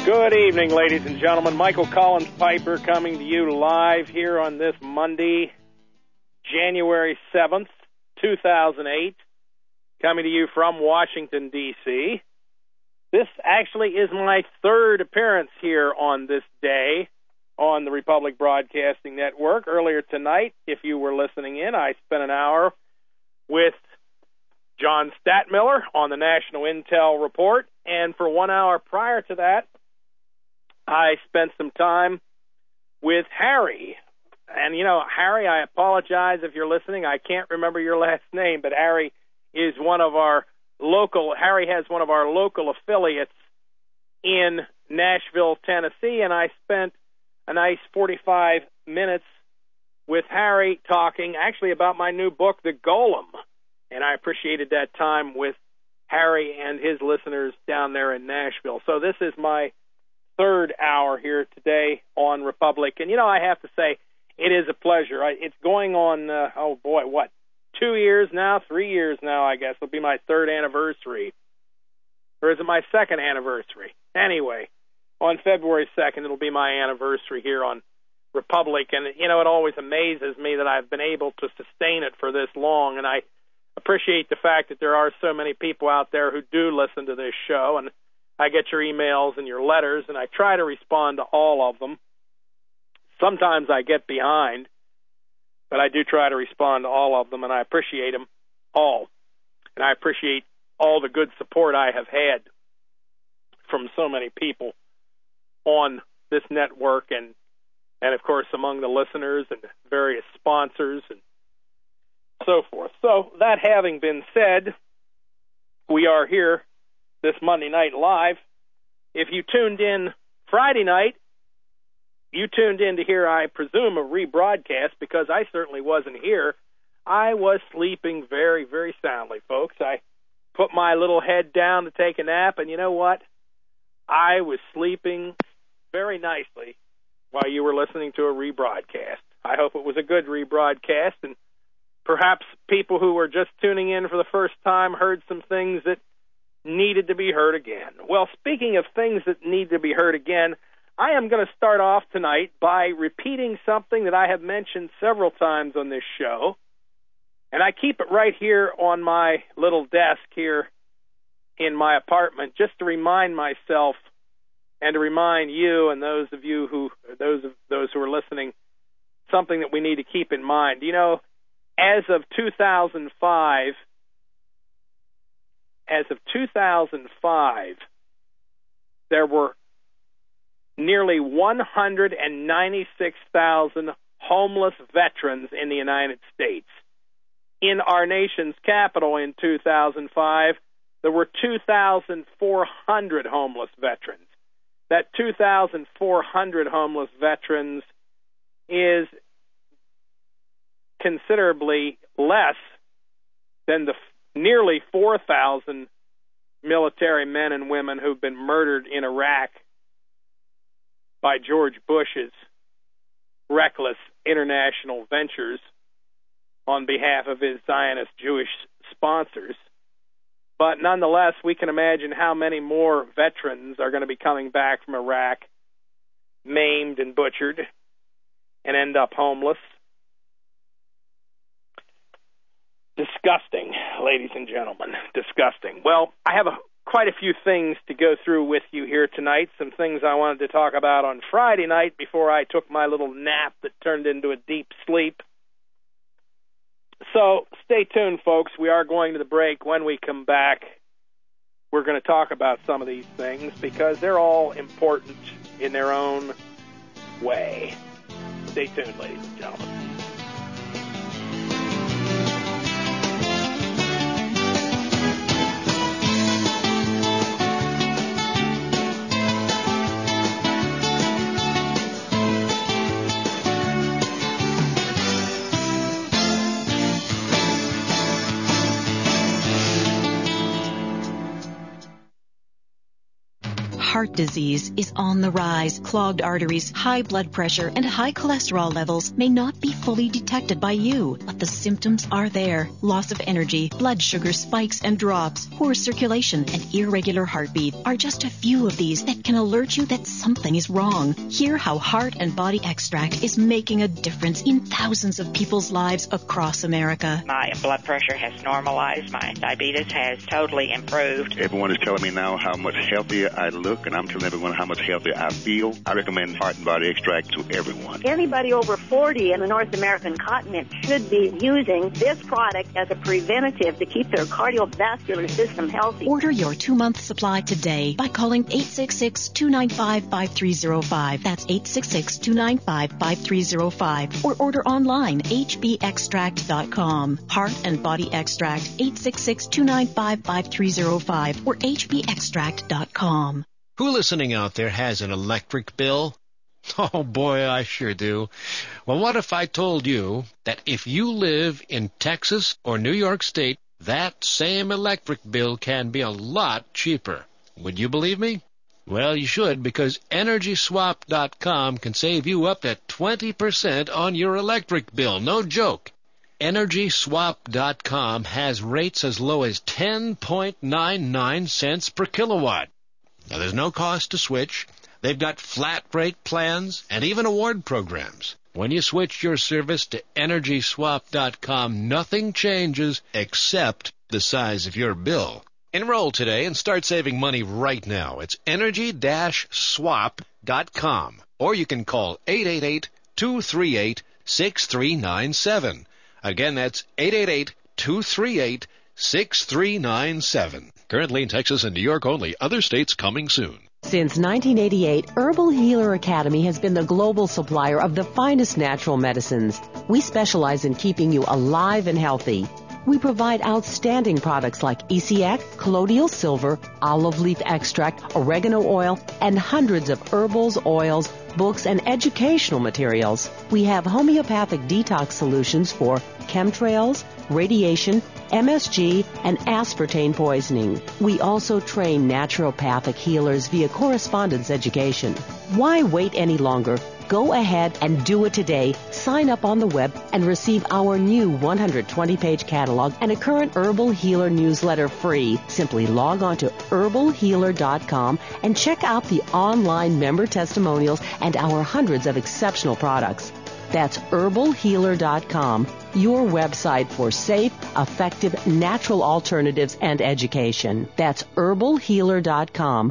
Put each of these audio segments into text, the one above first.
Good evening, ladies and gentlemen. Michael Collins Piper coming to you live here on this Monday, January 7th, 2008, coming to you from Washington, D.C. This actually is my third appearance here on this day on the Republic Broadcasting Network. Earlier tonight, if you were listening in, I spent an hour with John Statmiller on the National Intel Report, and for 1 hour prior to that, I spent some time with Harry. And, you know, Harry, I apologize if you're listening. I can't remember your last name, but Harry is one of our Harry has one of our local affiliates in Nashville, Tennessee, and I spent a nice 45 minutes with Harry talking actually about my new book, The Golem. And I appreciated that time with Harry and his listeners down there in Nashville. So this is my third hour here today on Republic. And, you know, I have to say, it is a pleasure. It's going on, 2 years now, 3 years now, I guess. It'll be my third anniversary. Or is it my second anniversary? Anyway, on February 2nd, it'll be my anniversary here on Republic. And, you know, it always amazes me that I've been able to sustain it for this long. And I appreciate the fact that there are so many people out there who do listen to this show. And I get your emails and your letters, and I try to respond to all of them. Sometimes I get behind, but I do try to respond to all of them, and I appreciate them all. And I appreciate all the good support I have had from so many people on this network and of course, among the listeners and various sponsors and so forth. So that having been said, we are here this Monday night live. If you tuned in Friday night, you tuned in to hear, I presume, a rebroadcast, because I certainly wasn't here. I was sleeping very, very soundly, folks. I put my little head down to take a nap, and you know what? I was sleeping very nicely while you were listening to a rebroadcast. I hope it was a good rebroadcast, and perhaps people who were just tuning in for the first time heard some things that needed to be heard again. Well, speaking of things that need to be heard again, I am going to start off tonight by repeating something that I have mentioned several times on this show, and I keep it right here on my little desk here in my apartment just to remind myself and to remind you and those who are listening something that we need to keep in mind. You know, as of 2005, there were nearly 196,000 homeless veterans in the United States. In our nation's capital in 2005, there were 2,400 homeless veterans. That 2,400 homeless veterans is considerably less than the nearly 4,000 military men and women who've been murdered in Iraq by George Bush's reckless international ventures on behalf of his Zionist Jewish sponsors. But nonetheless, we can imagine how many more veterans are going to be coming back from Iraq, maimed and butchered, and end up homeless. Disgusting, ladies and gentlemen, disgusting. Well, I have quite a few things to go through with you here tonight, some things I wanted to talk about on Friday night before I took my little nap that turned into a deep sleep. So stay tuned, folks. We are going to the break. When we come back, we're going to talk about some of these things because they're all important in their own way. Stay tuned, ladies and gentlemen. heart disease is on the rise. Clogged arteries, high blood pressure, and high cholesterol levels may not be fully detected by you, but the symptoms are there. Loss of energy, blood sugar spikes and drops, poor circulation, and irregular heartbeat are just a few of these that can alert you that something is wrong. Hear how Heart and Body Extract is making a difference in thousands of people's lives across America. My blood pressure has normalized. My diabetes has totally improved. Everyone is telling me now how much healthier I look, and I'm telling everyone how much healthier I feel. I recommend Heart and Body Extract to everyone. Anybody over 40 in the North American continent should be using this product as a preventative to keep their cardiovascular system healthy. Order your 2-month supply today by calling 866-295-5305. That's 866-295-5305. Or order online, hbextract.com. Heart and Body Extract, 866-295-5305 or hbextract.com. Who listening out there has an electric bill? Oh boy, I sure do. Well, what if I told you that if you live in Texas or New York State, that same electric bill can be a lot cheaper? Would you believe me? Well, you should, because EnergySwap.com can save you up to 20% on your electric bill. No joke. EnergySwap.com has rates as low as 10.99 cents per kilowatt. Now, there's no cost to switch. They've got flat rate plans and even award programs. When you switch your service to EnergySwap.com, nothing changes except the size of your bill. Enroll today and start saving money right now. It's energy-swap.com. Or you can call 888-238-6397. Again, that's 888-238-6397. Currently in Texas and New York only. Other states coming soon. Since 1988, Herbal Healer Academy has been the global supplier of the finest natural medicines. We specialize in keeping you alive and healthy. We provide outstanding products like ECX, colloidal silver, olive leaf extract, oregano oil, and hundreds of herbals, oils, books, and educational materials. We have homeopathic detox solutions for chemtrails, radiation, MSG, and aspartame poisoning. We also train naturopathic healers via correspondence education. Why wait any longer? Go ahead and do it today. Sign up on the web and receive our new 120-page catalog and a current Herbal Healer newsletter free. Simply log on to herbalhealer.com and check out the online member testimonials and our hundreds of exceptional products. That's herbalhealer.com, your website for safe, effective, natural alternatives and education. That's herbalhealer.com.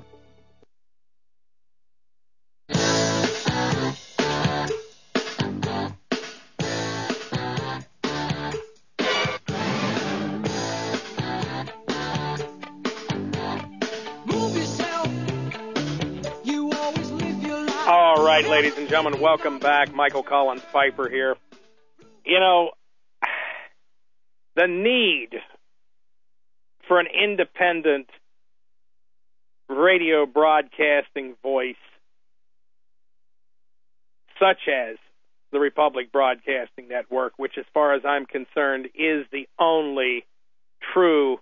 All right, ladies and gentlemen, welcome back. Michael Collins Piper here. You know, the need for an independent radio broadcasting voice, such as the Republic Broadcasting Network, which, as far as I'm concerned, is the only truly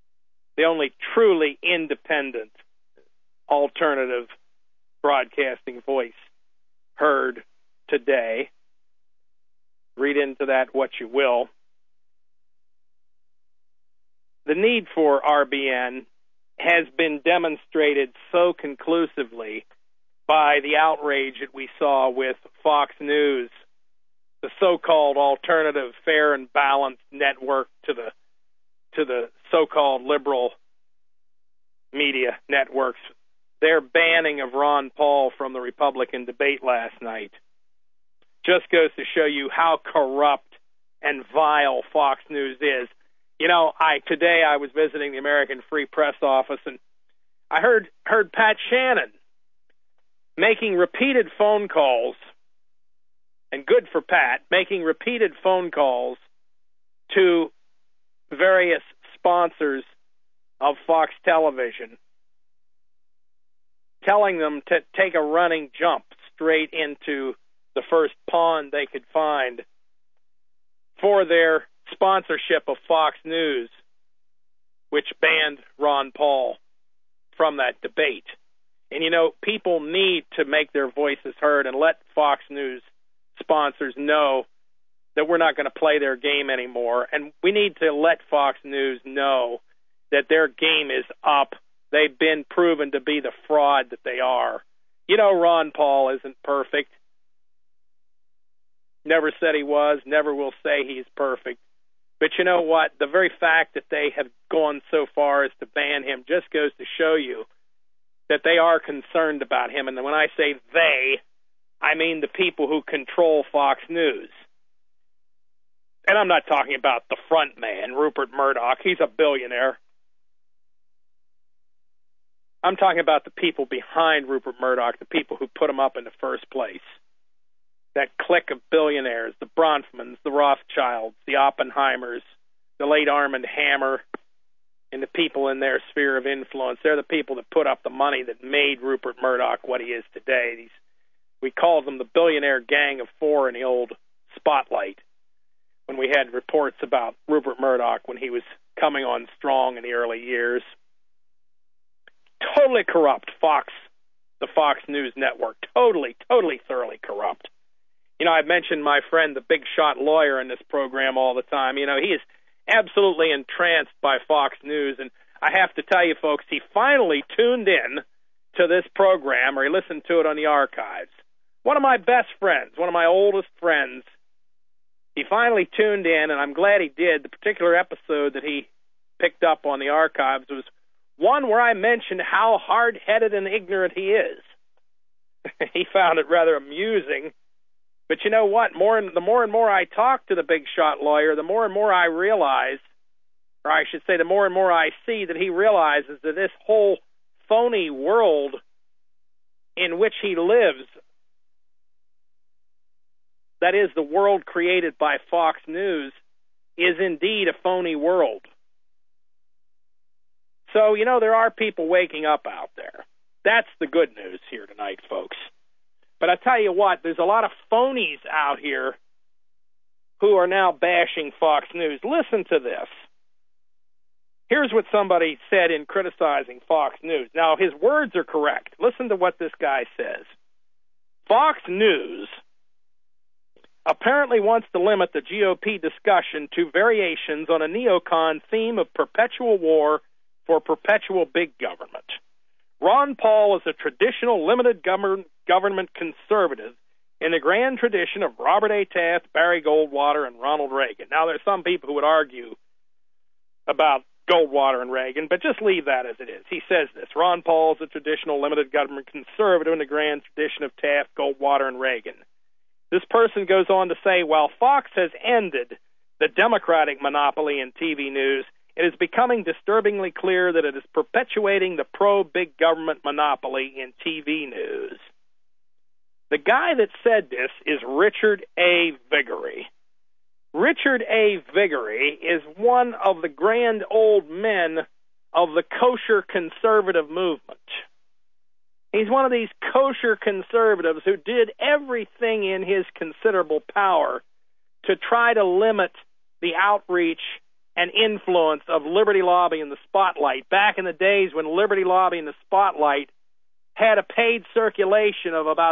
independent alternative broadcasting voice heard today. Read into that what you will. The need for RBN has been demonstrated so conclusively by the outrage that we saw with Fox News, the so-called alternative, fair and balanced network to the so-called liberal media networks. Their banning of Ron Paul from the Republican debate last night just goes to show you how corrupt and vile Fox News is. You know, today I was visiting the American Free Press office, and I heard Pat Shannon making repeated phone calls, and good for Pat, making repeated phone calls to various sponsors of Fox Television, telling them to take a running jump straight into the first pond they could find for their sponsorship of Fox News, which banned Ron Paul from that debate. And, people need to make their voices heard and let Fox News sponsors know that we're not going to play their game anymore. And we need to let Fox News know that their game is up. They've been proven to be the fraud that they are. Ron Paul isn't perfect. Never said he was, never will say he's perfect. But you know what? The very fact that they have gone so far as to ban him just goes to show you that they are concerned about him. And when I say they, I mean the people who control Fox News. And I'm not talking about the front man, Rupert Murdoch. He's a billionaire. I'm talking about the people behind Rupert Murdoch, the people who put him up in the first place. That clique of billionaires, the Bronfmans, the Rothschilds, the Oppenheimers, the late Armand Hammer, and the people in their sphere of influence. They're the people that put up the money that made Rupert Murdoch what he is today. We called them the billionaire gang of four in the old Spotlight when we had reports about Rupert Murdoch when he was coming on strong in the early years. Totally corrupt the Fox News network. Totally, thoroughly corrupt. I mentioned my friend, the big shot lawyer in this program all the time. He is absolutely entranced by Fox News. And I have to tell you, folks, he finally tuned in to this program, or he listened to it on the archives. One of my best friends, one of my oldest friends, he finally tuned in, and I'm glad he did. The particular episode that he picked up on the archives was one where I mentioned how hard-headed and ignorant he is. He found it rather amusing. But you know what? The more and more I talk to the big shot lawyer, the more and more I realize, or I should say the more and more I see that he realizes that this whole phony world in which he lives, that is the world created by Fox News, is indeed a phony world. So, there are people waking up out there. That's the good news here tonight, folks. But I tell you what, there's a lot of phonies out here who are now bashing Fox News. Listen to this. Here's what somebody said in criticizing Fox News. Now, his words are correct. Listen to what this guy says. Fox News apparently wants to limit the GOP discussion to variations on a neocon theme of perpetual war for perpetual big government. Ron Paul is a traditional limited government conservative in the grand tradition of Robert A. Taft, Barry Goldwater, and Ronald Reagan. Now, there's some people who would argue about Goldwater and Reagan, but just leave that as it is. He says this: Ron Paul is a traditional limited government conservative in the grand tradition of Taft, Goldwater, and Reagan. This person goes on to say, while Fox has ended the Democratic monopoly in TV news, it is becoming disturbingly clear that it is perpetuating the pro-big government monopoly in TV news. The guy that said this is Richard A. Viguerie. Richard A. Viguerie is one of the grand old men of the kosher conservative movement. He's one of these kosher conservatives who did everything in his considerable power to try to limit the outreach and influence of Liberty Lobby in the Spotlight, back in the days when Liberty Lobby in the Spotlight had a paid circulation of about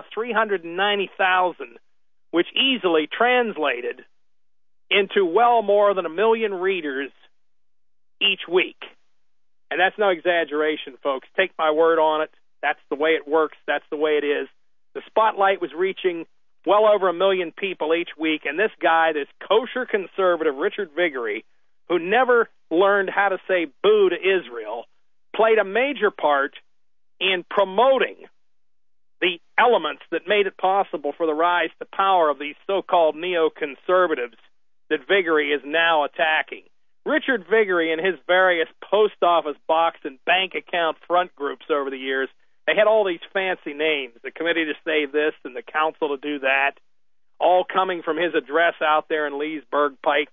390,000, which easily translated into well more than 1 million readers each week. And that's no exaggeration, folks. Take my word on it. That's the way it works. That's the way it is. The Spotlight was reaching well over 1 million people each week, and this guy, this kosher conservative, Richard Viguerie, who never learned how to say boo to Israel, played a major part in promoting the elements that made it possible for the rise to power of these so-called neoconservatives that Viguerie is now attacking. Richard Viguerie and his various post office box and bank account front groups over the years, they had all these fancy names, the Committee to Save This and the Council to Do That, all coming from his address out there in Leesburg Pike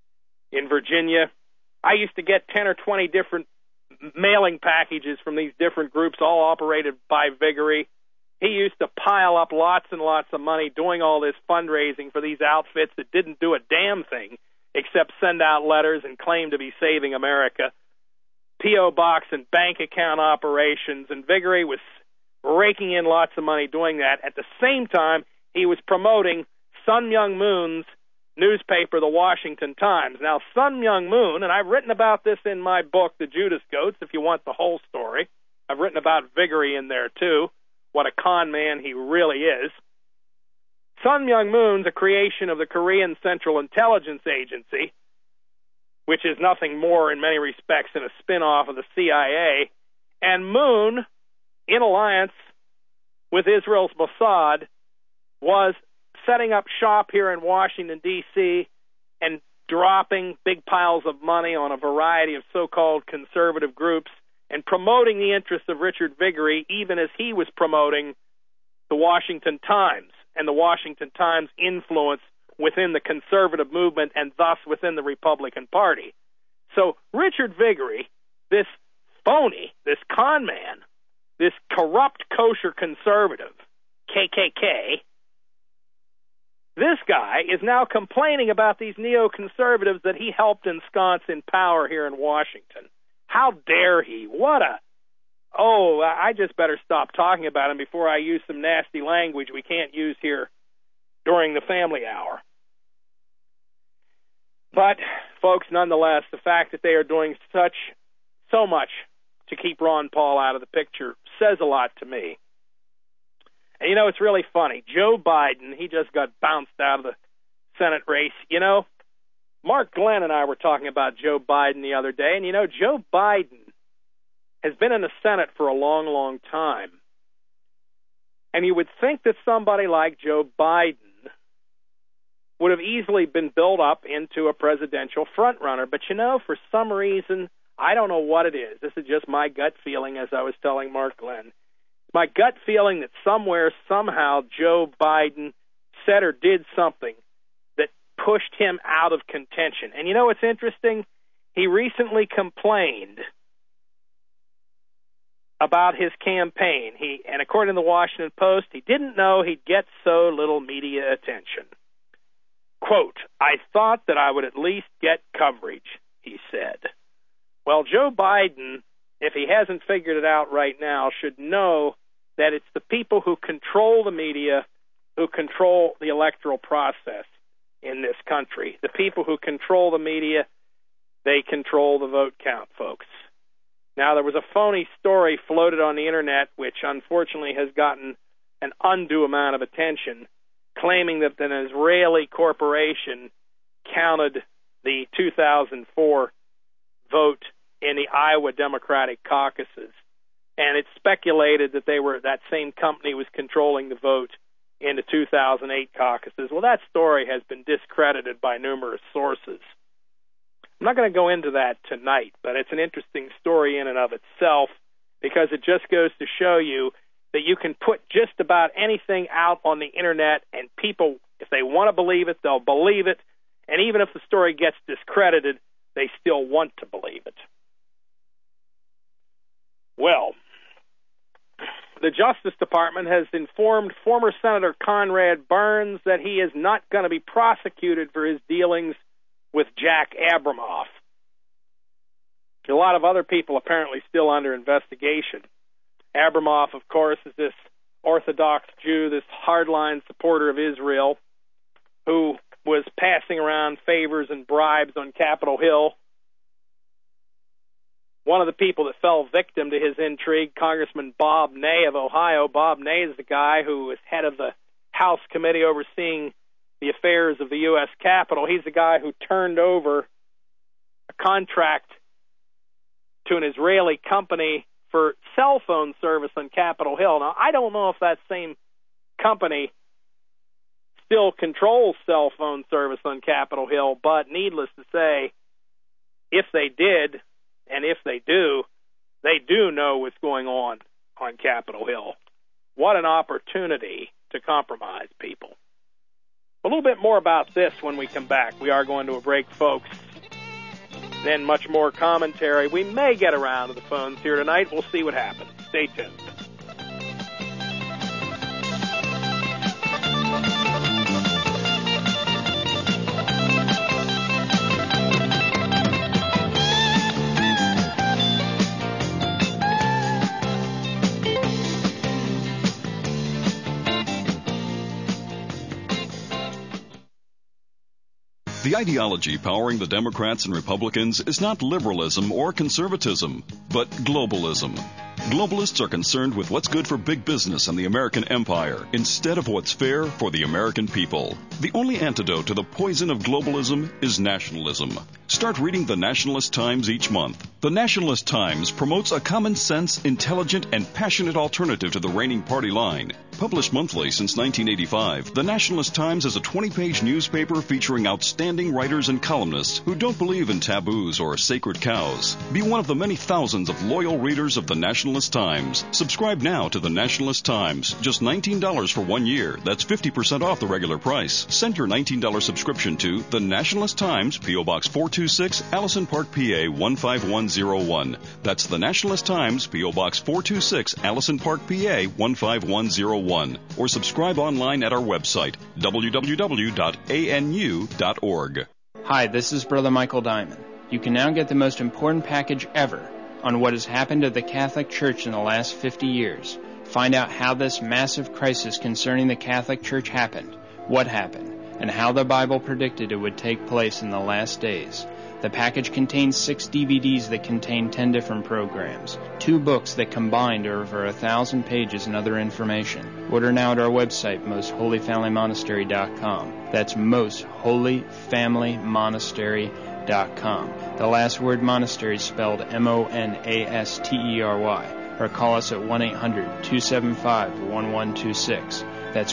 in Virginia. I used to get 10 or 20 different mailing packages from these different groups, all operated by Viguerie. He used to pile up lots and lots of money doing all this fundraising for these outfits that didn't do a damn thing except send out letters and claim to be saving America. P.O. box and bank account operations, and Viguerie was raking in lots of money doing that. At the same time, he was promoting Sun Myung Moon's newspaper, the Washington Times. Now, Sun Myung Moon, and I've written about this in my book, The Judas Goats, if you want the whole story. I've written about Vigory in there, too, what a con man he really is. Sun Myung Moon's a creation of the Korean Central Intelligence Agency, which is nothing more in many respects than a spin-off of the CIA. And Moon, in alliance with Israel's Mossad, was setting up shop here in Washington, D.C., and dropping big piles of money on a variety of so-called conservative groups and promoting the interests of Richard Vigory, even as he was promoting the Washington Times and the Washington Times' influence within the conservative movement and thus within the Republican Party. So Richard Vigory, this phony, this con man, this corrupt kosher conservative, KKK, this guy is now complaining about these neoconservatives that he helped ensconce in power here in Washington. How dare he? I just better stop talking about him before I use some nasty language we can't use here during the family hour. But, folks, nonetheless, the fact that they are doing so much to keep Ron Paul out of the picture says a lot to me. And, it's really funny. Joe Biden, he just got bounced out of the Senate race. Mark Glenn and I were talking about Joe Biden the other day, and, Joe Biden has been in the Senate for a long, long time. And you would think that somebody like Joe Biden would have easily been built up into a presidential frontrunner. But, for some reason, I don't know what it is. This is just my gut feeling, as I was telling Mark Glenn. My gut feeling that somewhere, somehow, Joe Biden said or did something that pushed him out of contention. And what's interesting? He recently complained about his campaign. And according to the Washington Post, he didn't know he'd get so little media attention. Quote, "I thought that I would at least get coverage," he said. Well, Joe Biden, if he hasn't figured it out right now, should know that it's the people who control the media who control the electoral process in this country. The people who control the media, they control the vote count, folks. Now, there was a phony story floated on the Internet, which unfortunately has gotten an undue amount of attention, claiming that an Israeli corporation counted the 2004 vote in the Iowa Democratic caucuses. And it's speculated that that same company was controlling the vote in the 2008 caucuses. Well, that story has been discredited by numerous sources. I'm not going to go into that tonight, but it's an interesting story in and of itself because it just goes to show you that you can put just about anything out on the Internet, and people, if they want to believe it, they'll believe it. And even if the story gets discredited, they still want to believe it. Well, the Justice Department has informed former Senator Conrad Burns that he is not going to be prosecuted for his dealings with Jack Abramoff. A lot of other people apparently still under investigation. Abramoff, of course, is this Orthodox Jew, this hardline supporter of Israel, who was passing around favors and bribes on Capitol Hill. One of the people that fell victim to his intrigue, Congressman Bob Ney of Ohio. Bob Ney is the guy who was head of the House committee overseeing the affairs of the U.S. Capitol. He's the guy who turned over a contract to an Israeli company for cell phone service on Capitol Hill. Now, I don't know if that same company still controls cell phone service on Capitol Hill, but needless to say, if they did, and if they do know what's going on Capitol Hill. What an opportunity to compromise people. A little bit more about this when we come back. We are going to a break, folks. Then much more commentary. We may get around to the phones here tonight. We'll see what happens. Stay tuned. The ideology powering the Democrats and Republicans is not liberalism or conservatism, but globalism. Globalists are concerned with what's good for big business and the American empire instead of what's fair for the American people. The only antidote to the poison of globalism is nationalism. Start reading the Nationalist Times each month. The Nationalist Times promotes a common sense, intelligent, and passionate alternative to the reigning party line. Published monthly since 1985, the Nationalist Times is a 20-page newspaper featuring outstanding writers and columnists who don't believe in taboos or sacred cows. Be one of the many thousands of loyal readers of the Nationalist Times. Subscribe now to the Nationalist Times. Just $19 for 1 year. That's 50% off the regular price. Send your $19 subscription to the Nationalist Times, P.O. Box 426, Allison Park, PA 15101. That's the Nationalist Times, P.O. Box 426, Allison Park, PA 15101. Or subscribe online at our website, www.anu.org. Hi, this is Brother Michael Diamond. You can now get the most important package ever on what has happened to the Catholic Church in the last 50 years. Find out how this massive crisis concerning the Catholic Church happened, what happened, and how the Bible predicted it would take place in the last days. The package contains 6 DVDs that contain 10 different programs, 2 books that combined are over 1,000 pages and other information. Order now at our website, mostholyfamilymonastery.com. That's mostholyfamilymonastery.com. The last word monastery is spelled M-O-N-A-S-T-E-R-Y. Or call us at 1-800-275-1126. That's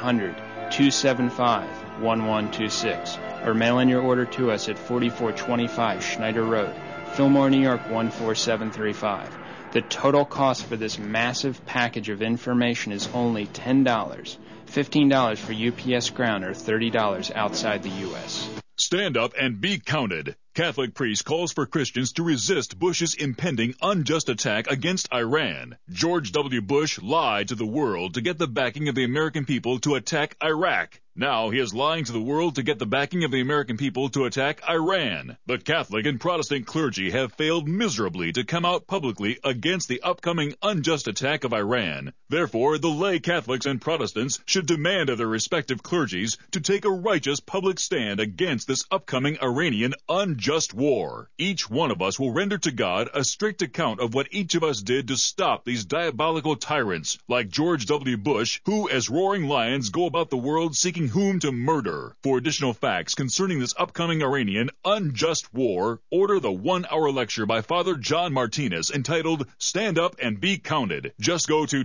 1-800-275-1126. Or mail in your order to us at 4425 Schneider Road, Fillmore, New York 14735. The total cost for this massive package of information is only $10, $15 for UPS Ground, or $30 outside the U.S. Stand up and be counted. Catholic priest calls for Christians to resist Bush's impending unjust attack against Iran. George W. Bush lied to the world to get the backing of the American people to attack Iraq. Now he is lying to the world to get the backing of the American people to attack Iran. The Catholic and Protestant clergy have failed miserably to come out publicly against the upcoming unjust attack of Iran. Therefore, the lay Catholics and Protestants should demand of their respective clergies to take a righteous public stand against this upcoming Iranian unjust war. Each one of us will render to God a strict account of what each of us did to stop these diabolical tyrants like George W. Bush, who as roaring lions go about the world seeking whom to murder. For additional facts concerning this upcoming Iranian unjust war, order the 1-hour lecture by Father John Martinez entitled Stand Up and Be Counted. Just go to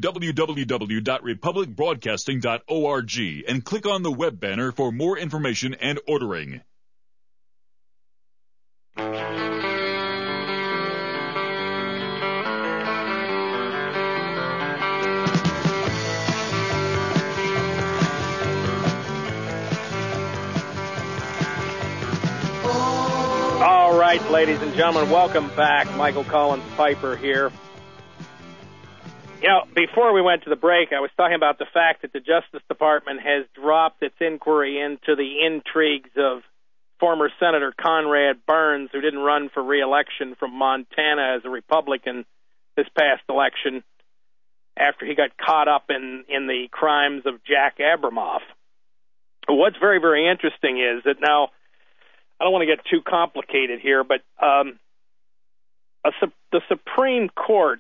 www.republicbroadcasting.org and click on the web banner for more information and ordering. All right, ladies and gentlemen, welcome back. Michael Collins Piper here. You know, before we went to the break, I was talking about the fact that the Justice Department has dropped its inquiry into the intrigues of former Senator Conrad Burns, who didn't run for re-election from Montana as a Republican this past election after he got caught up in the crimes of Jack Abramoff. What's very, very interesting is that now, I don't want to get too complicated here, but the Supreme Court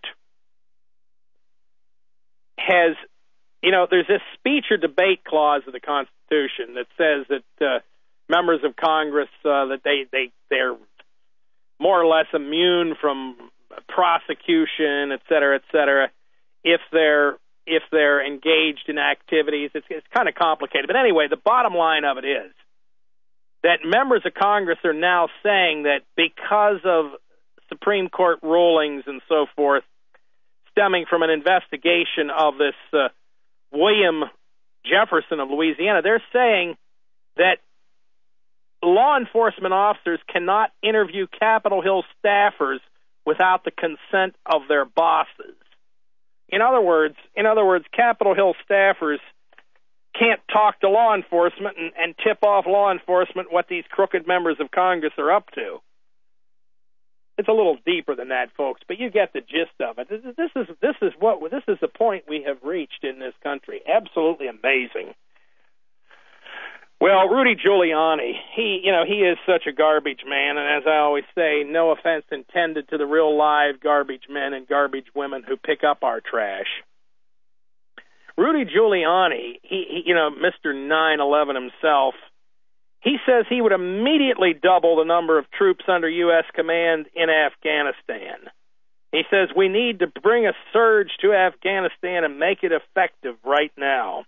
has, you know, there's this speech or debate clause of the Constitution that says that members of Congress, that they're more or less immune from prosecution, et cetera, if they're engaged in activities. It's kind of complicated. But anyway, the bottom line of it is that members of Congress are now saying that because of Supreme Court rulings and so forth stemming from an investigation of this William Jefferson of Louisiana, they're saying that law enforcement officers cannot interview Capitol Hill staffers without the consent of their bosses. In other words, Capitol Hill staffers can't talk to law enforcement and tip off law enforcement what these crooked members of Congress are up to. It's a little deeper than that, folks, but you get the gist of it. This is the point we have reached in this country. Absolutely amazing. Well, Rudy Giuliani, he is such a garbage man, and as I always say, no offense intended to the real live garbage men and garbage women who pick up our trash. Rudy Giuliani, he Mr. 9/11 himself, he says he would immediately double the number of troops under U.S. command in Afghanistan. He says we need to bring a surge to Afghanistan and make it effective right now.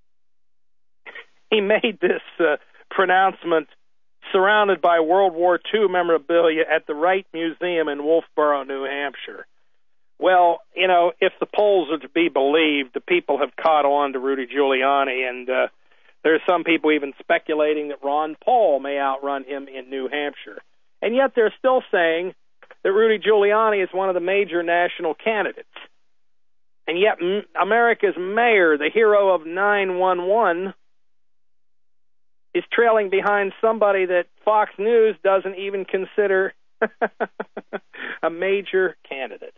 He made this pronouncement surrounded by World War II memorabilia at the Wright Museum in Wolfboro, New Hampshire. Well, if the polls are to be believed, the people have caught on to Rudy Giuliani, and there's some people even speculating that Ron Paul may outrun him in New Hampshire. And yet they're still saying that Rudy Giuliani is one of the major national candidates. And yet America's mayor, the hero of 9/11, is trailing behind somebody that Fox News doesn't even consider a major candidate.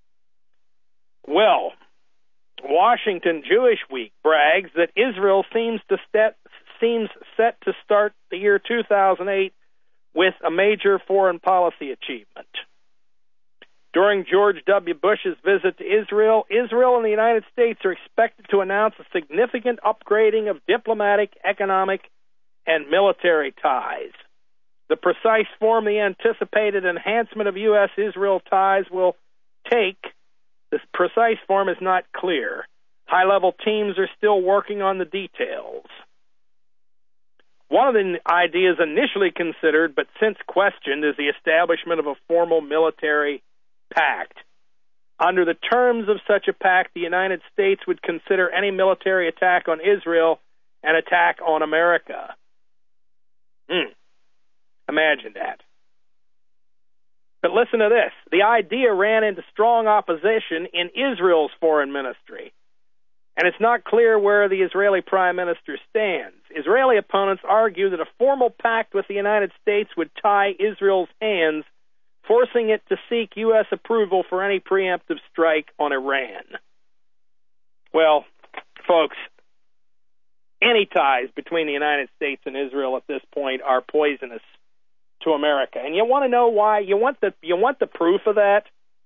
Well, Washington Jewish Week brags that Israel seems set to start the year 2008 with a major foreign policy achievement. During George W. Bush's visit to Israel and the United States are expected to announce a significant upgrading of diplomatic, economic, and military ties. The precise form the anticipated enhancement of U.S.-Israel ties will take, this precise form is not clear. High-level teams are still working on the details. One of the ideas initially considered but since questioned is the establishment of a formal military pact. Under the terms of such a pact, the United States would consider any military attack on Israel an attack on America. Imagine that. But listen to this. The idea ran into strong opposition in Israel's foreign ministry, and it's not clear where the Israeli prime minister stands. Israeli opponents argue that a formal pact with the United States would tie Israel's hands, forcing it to seek U.S. approval for any preemptive strike on Iran. Well, folks, any ties between the United States and Israel at this point are poisonous to America. And you want to know why? You want the proof of that?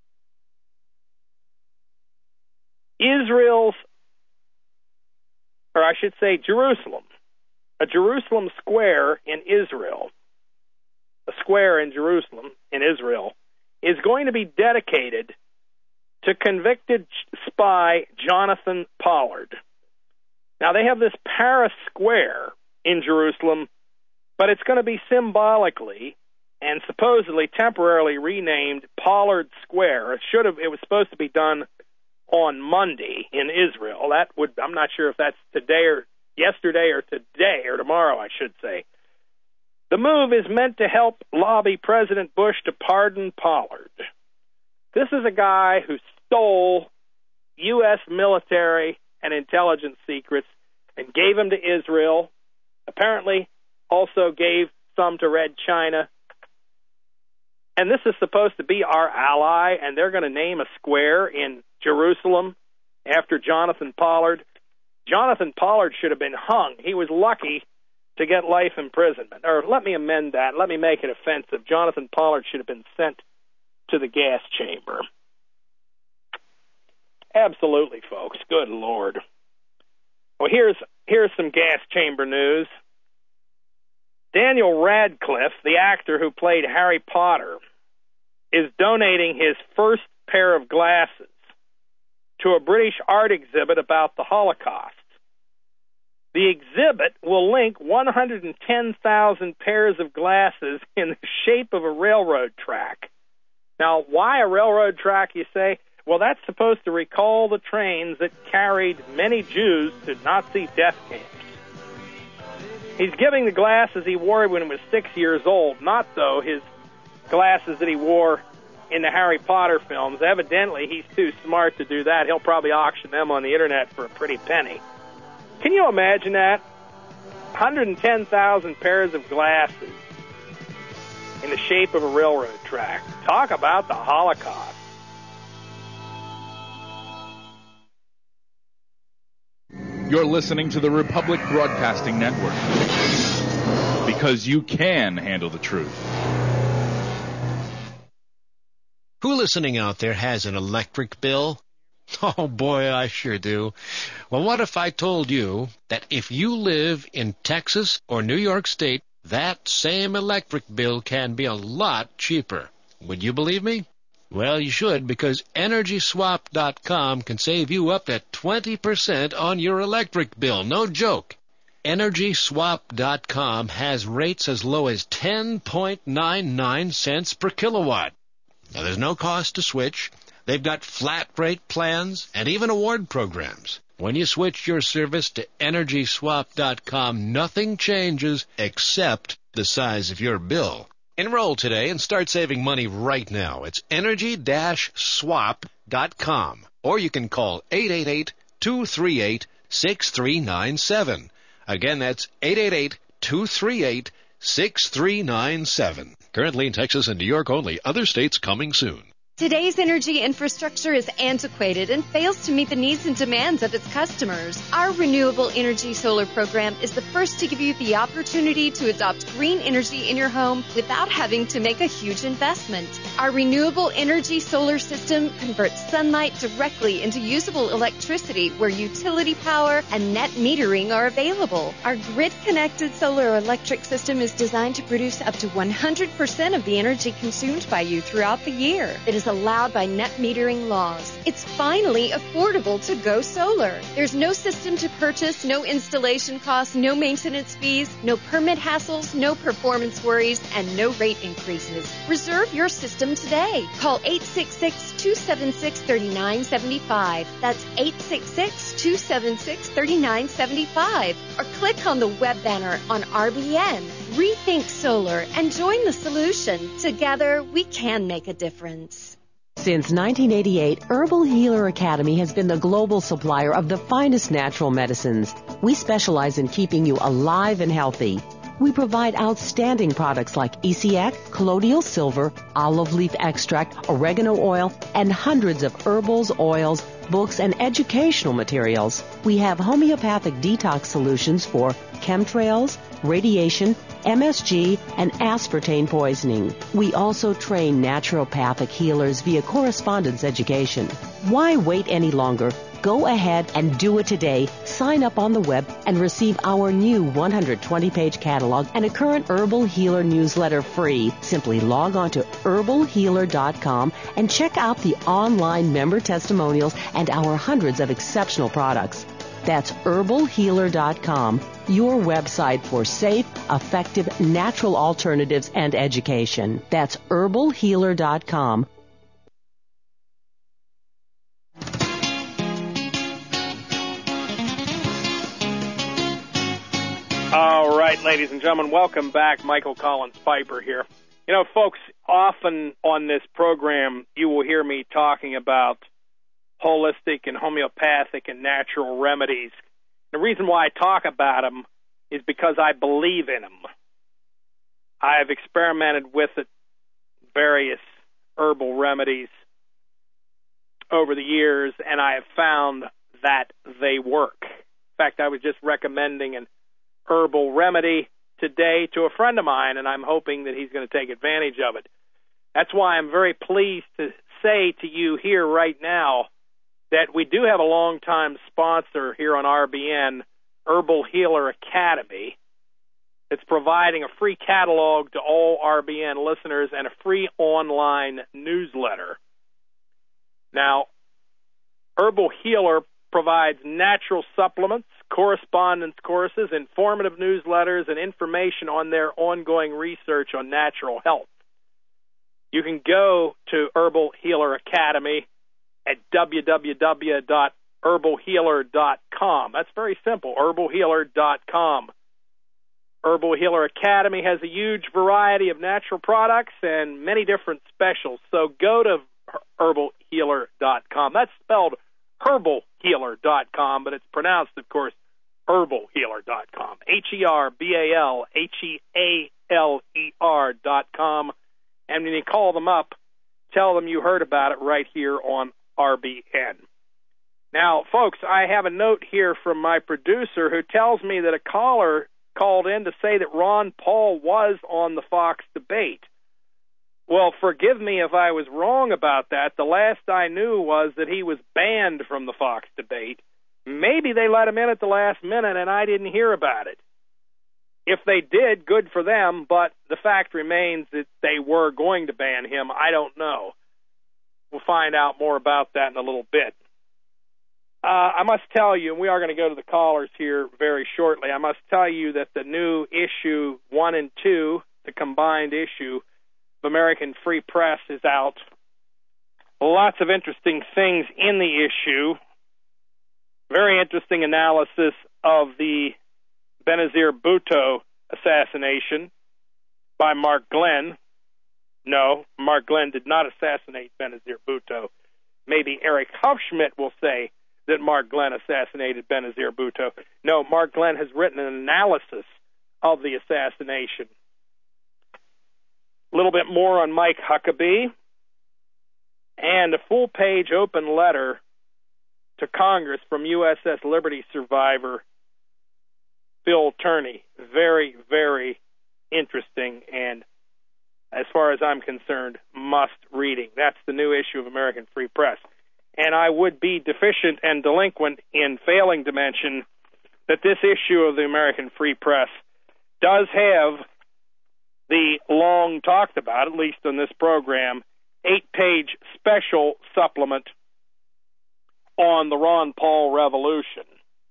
Jerusalem, a Jerusalem square in Israel, a square in Jerusalem in Israel, is going to be dedicated to convicted spy Jonathan Pollard. Now, they have this Paris Square in Jerusalem, but it's going to be symbolically and supposedly temporarily renamed Pollard Square. It was supposed to be done on Monday in Israel. I'm not sure if that's today or yesterday or today or tomorrow, I should say. The move is meant to help lobby President Bush to pardon Pollard. This is a guy who stole U.S. military and intelligence secrets and gave them to Israel, apparently also gave some to Red China. And this is supposed to be our ally, and they're going to name a square in Jerusalem after Jonathan Pollard. Jonathan Pollard should have been hung. He was lucky to get life imprisonment. Or let me amend that. Let me make it offensive. Jonathan Pollard should have been sent to the gas chamber. Absolutely, folks. Good Lord. Well, here's some gas chamber news. Daniel Radcliffe, the actor who played Harry Potter, is donating his first pair of glasses to a British art exhibit about the Holocaust. The exhibit will link 110,000 pairs of glasses in the shape of a railroad track. Now, why a railroad track, you say? Well, that's supposed to recall the trains that carried many Jews to Nazi death camps. He's giving the glasses he wore when he was 6 years old, not, though, his glasses that he wore in the Harry Potter films. Evidently, he's too smart to do that. He'll probably auction them on the Internet for a pretty penny. Can you imagine that? 110,000 pairs of glasses in the shape of a railroad track. Talk about the Holocaust. You're listening to the Republic Broadcasting Network, because you can handle the truth. Who listening out there has an electric bill? Oh boy, I sure do. Well, what if I told you that if you live in Texas or New York State, that same electric bill can be a lot cheaper? Would you believe me? Well, you should, because EnergySwap.com can save you up to 20% on your electric bill. No joke. EnergySwap.com has rates as low as 10.99 cents per kilowatt. Now, there's no cost to switch. They've got flat rate plans and even award programs. When you switch your service to EnergySwap.com, nothing changes except the size of your bill. Enroll today and start saving money right now. It's energy-swap.com. Or you can call 888-238-6397. Again, that's 888-238-6397. Currently in Texas and New York only. Other states coming soon. Today's energy infrastructure is antiquated and fails to meet the needs and demands of its customers. Our Renewable Energy Solar program is the first to give you the opportunity to adopt green energy in your home without having to make a huge investment. Our Renewable Energy Solar system converts sunlight directly into usable electricity where utility power and net metering are available. Our grid-connected solar electric system is designed to produce up to 100% of the energy consumed by you throughout the year. It is allowed by net metering laws. It's finally affordable to go solar. There's no system to purchase, no installation costs, no maintenance fees, no permit hassles, no performance worries, and no rate increases. Reserve your system today. Call 866-276-3975. That's 866-276-3975. Or click on the web banner on RBN. Rethink Solar and join the solution. Together, we can make a difference. Since 1988, Herbal Healer Academy has been the global supplier of the finest natural medicines. We specialize in keeping you alive and healthy. We provide outstanding products like ECX, colloidal silver, olive leaf extract, oregano oil, and hundreds of herbals, oils, books, and educational materials. We have homeopathic detox solutions for chemtrails, radiation, MSG, and aspartame poisoning. We also train naturopathic healers via correspondence education. Why wait any longer? Go ahead and do it today. Sign up on the web and receive our new 120-page catalog and a current Herbal Healer newsletter free. Simply log on to herbalhealer.com and check out the online member testimonials and our hundreds of exceptional products. That's herbalhealer.com, your website for safe, effective, natural alternatives and education. That's herbalhealer.com. All right, ladies and gentlemen, welcome back. Michael Collins Piper here. You know, folks, often on this program, you will hear me talking about holistic and homeopathic and natural remedies. The reason why I talk about them is because I believe in them. I have experimented with it, various herbal remedies over the years, and I have found that they work. In fact, I was just recommending an herbal remedy today to a friend of mine, and I'm hoping that he's going to take advantage of it. That's why I'm very pleased to say to you here right now that we do have a long-time sponsor here on RBN, Herbal Healer Academy. It's providing a free catalog to all RBN listeners and a free online newsletter. Now, Herbal Healer provides natural supplements, correspondence courses, informative newsletters, and information on their ongoing research on natural health. You can go to Herbal Healer Academy at www.herbalhealer.com. That's very simple, herbalhealer.com. Herbal Healer Academy has a huge variety of natural products and many different specials. So go to herbalhealer.com. That's spelled herbalhealer.com, but it's pronounced, of course, herbalhealer.com. herbalhealer.com. And when you call them up, tell them you heard about it right here on RBN. Now, folks, I have a note here from my producer who tells me that a caller called in to say that Ron Paul was on the Fox debate. Well, forgive me if I was wrong about that. The last I knew was that he was banned from the Fox debate. Maybe they let him in at the last minute and I didn't hear about it. If they did, good for them, but the fact remains that they were going to ban him. I don't know. We'll find out more about that in a little bit. I must tell you, and we are going to go to the callers here very shortly, I must tell you that the new issue 1 and 2, the combined issue of American Free Press, is out. Lots of interesting things in the issue. Very interesting analysis of the Benazir Bhutto assassination by Mark Glenn. No, Mark Glenn did not assassinate Benazir Bhutto. Maybe Eric Hufschmidt will say that Mark Glenn assassinated Benazir Bhutto. No, Mark Glenn has written an analysis of the assassination. A little bit more on Mike Huckabee, and a full-page open letter to Congress from USS Liberty survivor Phil Turney. Very, very interesting, and as far as I'm concerned, must reading. That's the new issue of American Free Press. And I would be deficient and delinquent in failing to mention that this issue of the American Free Press does have the long talked about, at least on this program, 8-page special supplement on the Ron Paul Revolution.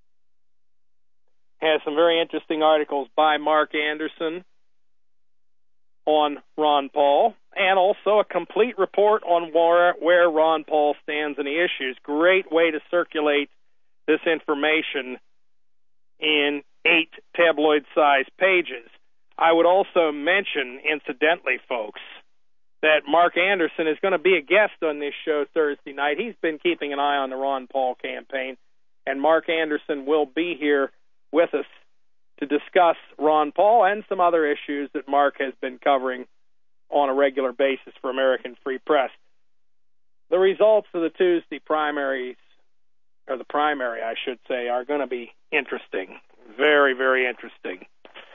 Has some very interesting articles by Mark Anderson on Ron Paul, and also a complete report on where Ron Paul stands in the issues. Great way to circulate this information in 8 tabloid-sized pages. I would also mention, incidentally, folks, that Mark Anderson is going to be a guest on this show Thursday night. He's been keeping an eye on the Ron Paul campaign, and Mark Anderson will be here with us to discuss Ron Paul and some other issues that Mark has been covering on a regular basis for American Free Press. The results of the Tuesday primaries, or the primary, I should say, are going to be interesting. Very, very interesting.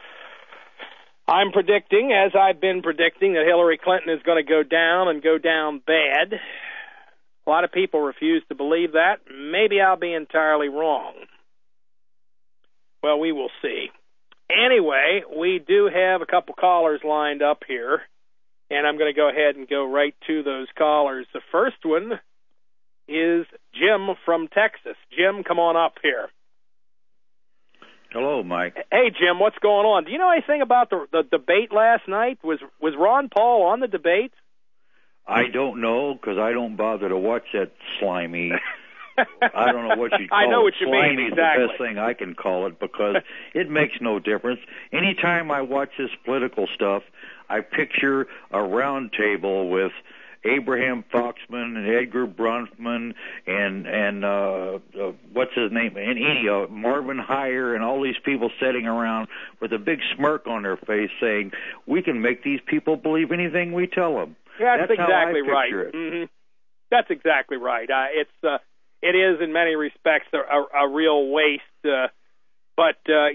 I'm predicting, as I've been predicting, that Hillary Clinton is going to go down and go down bad. A lot of people refuse to believe that. Maybe I'll be entirely wrong. Well, we will see. Anyway, we do have a couple callers lined up here, and I'm going to go ahead and go right to those callers. The first one is Jim from Texas. Jim, come on up here. Hello, Mike. Hey, Jim, what's going on? Do you know anything about the debate last night? Was Ron Paul on the debate? I don't know, because I don't bother to watch that slimy... I don't know what you'd call it. I know what you mean, Slimy is exactly. the best thing I can call it, because it makes no difference. Anytime I watch this political stuff, I picture a round table with Abraham Foxman and Edgar Bronfman and what's his name, and Marvin Heyer, and all these people sitting around with a big smirk on their face saying, we can make these people believe anything we tell them. That's exactly how I right. picture it. Mm-hmm. That's exactly right. It is, in many respects, a real waste. But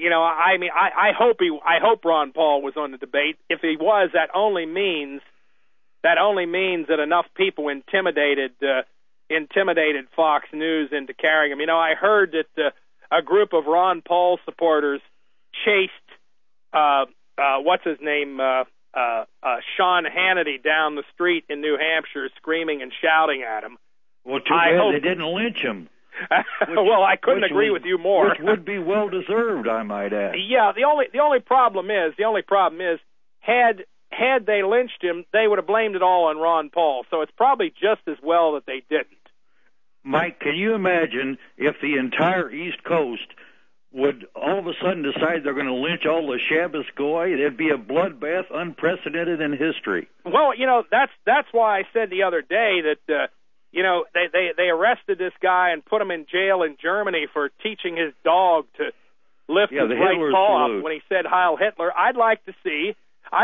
I hope Ron Paul was on the debate. If he was, that only means that enough people intimidated Fox News into carrying him. You know, I heard that a group of Ron Paul supporters chased what's his name, Sean Hannity down the street in New Hampshire, screaming and shouting at him. Well, too bad they didn't lynch him. Well, I couldn't agree with you more. Which would be well deserved, I might add. Yeah, the only problem is had they lynched him, they would have blamed it all on Ron Paul. So it's probably just as well that they didn't. Mike, can you imagine if the entire East Coast would all of a sudden decide they're going to lynch all the Shabbos Goy? It'd be a bloodbath unprecedented in history. Well, you know, that's why I said the other day that they arrested this guy and put him in jail in Germany for teaching his dog to lift his right paw up when he said Heil Hitler. I'd like to see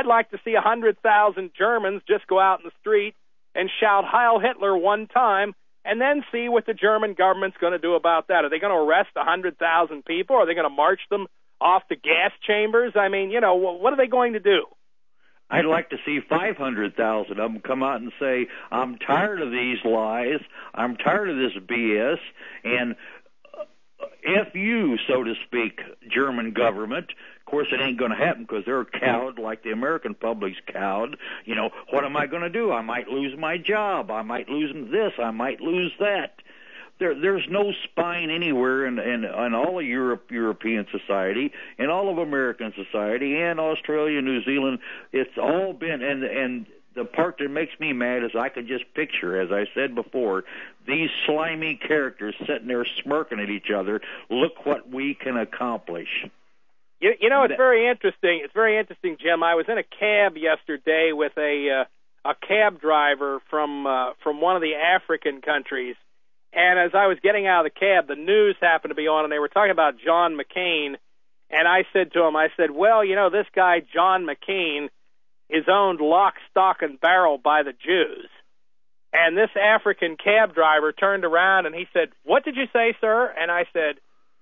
100,000 Germans just go out in the street and shout Heil Hitler one time and then see what the German government's going to do about that. Are they going to arrest 100,000 people? Are they going to march them off the gas chambers? I mean, what are they going to do? I'd like to see 500,000 of them come out and say, I'm tired of these lies, I'm tired of this BS, and F you, so to speak, German government. Of course, it ain't going to happen because they're cowed like the American public's cowed. What am I going to do? I might lose my job. I might lose this. I might lose that. There's no spine anywhere in all of European society, in all of American society, and Australia, New Zealand. It's all been, and the part that makes me mad is I could just picture, as I said before, these slimy characters sitting there smirking at each other. Look what we can accomplish. It's very interesting. It's very interesting, Jim. I was in a cab yesterday with a cab driver from one of the African countries. And as I was getting out of the cab, the news happened to be on, and they were talking about John McCain. And I said to him, well, this guy, John McCain, is owned lock, stock, and barrel by the Jews. And this African cab driver turned around and he said, what did you say, sir? And I said,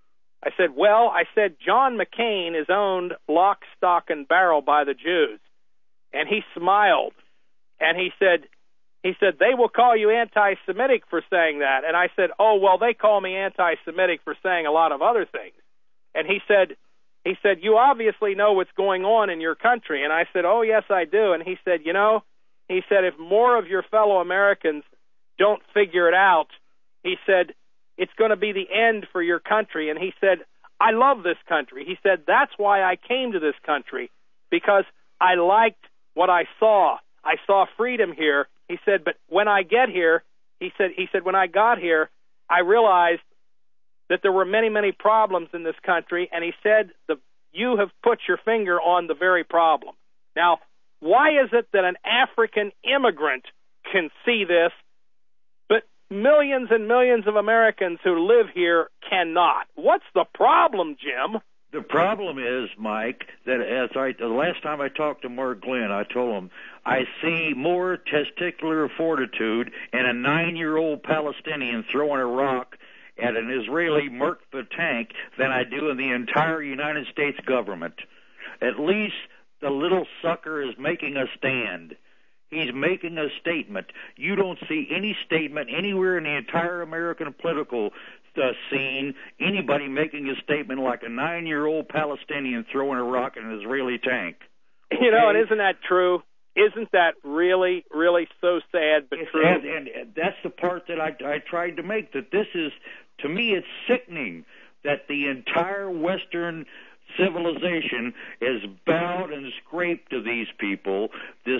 John McCain is owned lock, stock, and barrel by the Jews. And he smiled. And he said, they will call you anti-Semitic for saying that. And I said, oh, well, they call me anti-Semitic for saying a lot of other things. And he said, you obviously know what's going on in your country. And I said, oh, yes, I do. And he said, if more of your fellow Americans don't figure it out, he said, it's going to be the end for your country. And he said, I love this country. He said, that's why I came to this country, because I liked what I saw. I saw freedom here. He said, but when I get here, he said, when I got here, I realized that there were many, many problems in this country, and he said, you have put your finger on the very problem. Now, why is it that an African immigrant can see this, but millions and millions of Americans who live here cannot? What's the problem, Jim? The problem is, Mike, that the last time I talked to Mark Glenn, I told him, I see more testicular fortitude in a 9-year-old Palestinian throwing a rock at an Israeli Merkava tank than I do in the entire United States government. At least the little sucker is making a stand. He's making a statement. You don't see any statement anywhere in the entire American political scene, anybody making a statement like a 9-year-old Palestinian throwing a rock at an Israeli tank. Okay? And isn't that true? Isn't that really, really so sad but true? And that's the part that I tried to make, that this is, to me, it's sickening that the entire Western civilization is bowed and scraped to these people, these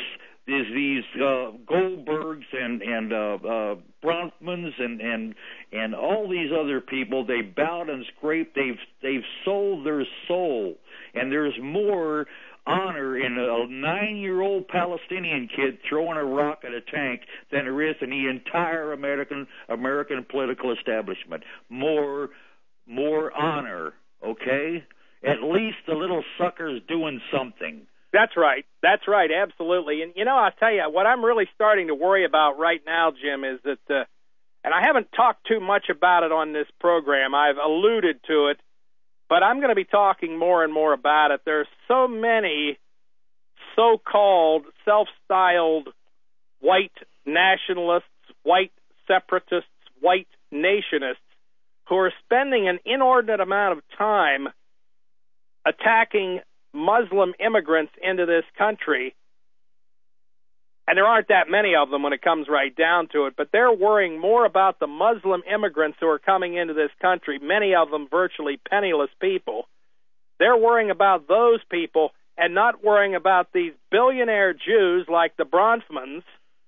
Goldbergs and Bronfmans and all these other people. They bowed and scraped. They've sold their soul, and there's more honor in a 9-year-old Palestinian kid throwing a rock at a tank than there is in the entire American political establishment. More honor, okay? At least the little sucker's doing something. That's right, absolutely. And, I'll tell you, what I'm really starting to worry about right now, Jim, is that, and I haven't talked too much about it on this program, I've alluded to it, but I'm going to be talking more and more about it. There's so many so-called self-styled white nationalists, white separatists, white nationists who are spending an inordinate amount of time attacking Muslim immigrants into this country. And there aren't that many of them when it comes right down to it, but they're worrying more about the Muslim immigrants who are coming into this country, many of them virtually penniless people. They're worrying about those people and not worrying about these billionaire Jews like the Bronfmans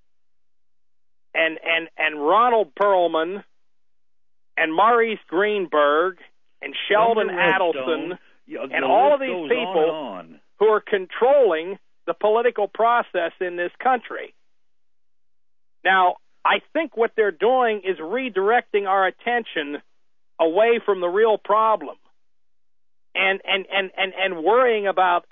and Ronald Perlman and Maurice Greenberg and Sheldon Adelson and all of these people who are controlling the political process in this country. Now, I think what they're doing is redirecting our attention away from the real problem and worrying about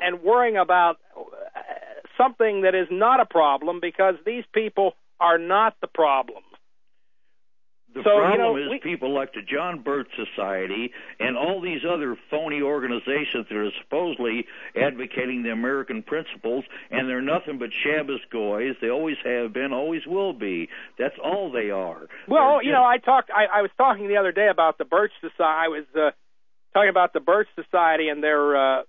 something that is not a problem, because these people are not the problem. The problem is people like the John Birch Society and all these other phony organizations that are supposedly advocating the American principles, and they're nothing but Shabbos goys. They always have been, always will be. That's all they are. Well, I was talking the other day about the Birch Society. I was talking about the Birch Society and their